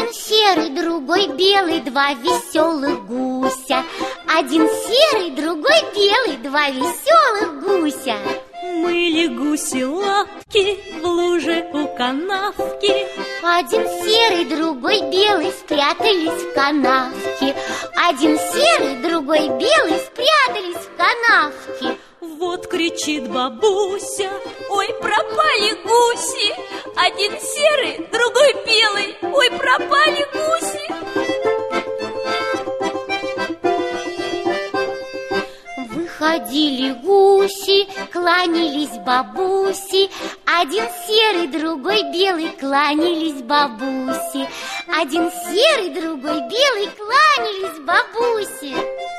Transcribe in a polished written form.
Один серый, другой белый, два веселых гуся. Один серый, другой белый, два веселых гуся. Мыли гуси лапки в луже у канавки. Один серый, другой белый спрятались в канавке. Один серый, другой белый спрятались в канавке. Вот кричит бабуся: ой, пропали гуси! Один серый, другой белый, ой, пропали гуси! Выходили гуси, кланялись бабуси. Один серый, другой белый, кланялись бабуси. Один серый, другой белый, кланялись бабуси.